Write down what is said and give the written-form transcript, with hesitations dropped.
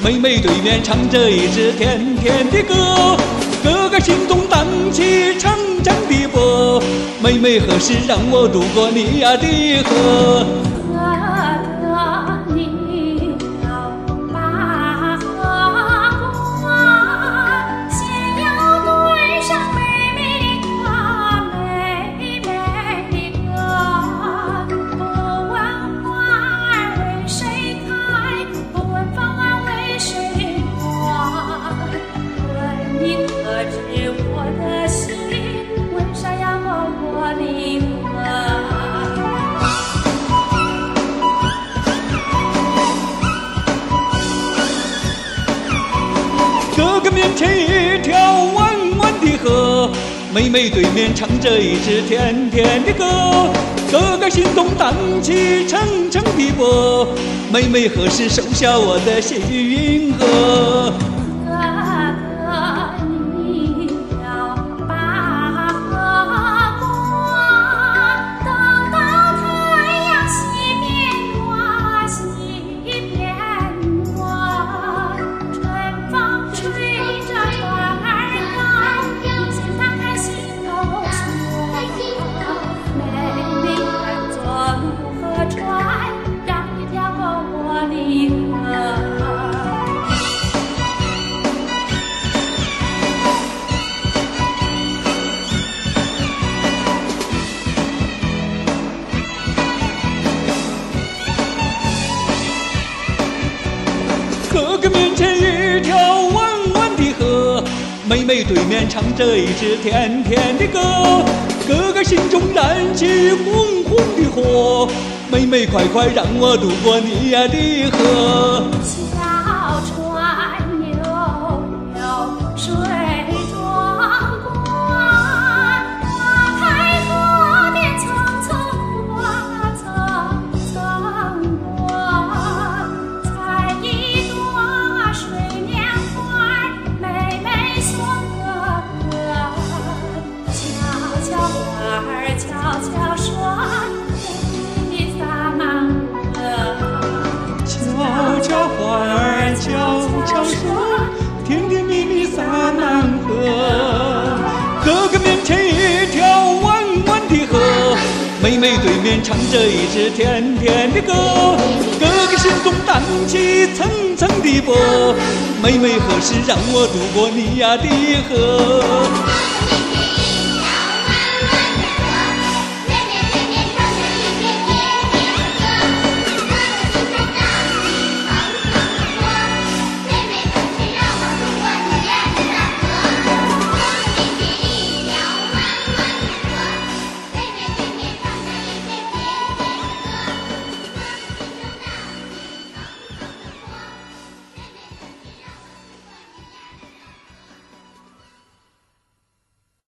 妹妹对面唱着一支甜甜的歌，哥哥心中荡起长长的波。妹妹何时让我渡过你呀的河？哥哥面前一条弯弯的河，妹妹对面唱着一支甜甜的歌。哥哥心中荡起长长的波，妹妹何时收下我的心河？哥哥面前一条弯弯的河，妹妹对面唱着一支甜甜的歌。哥哥心中燃起红红的火，妹妹快快让我渡过你呀的河。 小船悠悠水中过，花开河边层层过，层层过。采一朵水莲花，妹妹送哥哥。悄悄话儿悄悄说，甜蜜洒满河。 悄悄话儿悄悄说，甜甜蜜蜜洒满河。哥哥面前一条弯弯的河，妹妹对面唱着一支甜甜的歌。哥哥心中荡起层层的波，妹妹何时让我渡过你呀的河？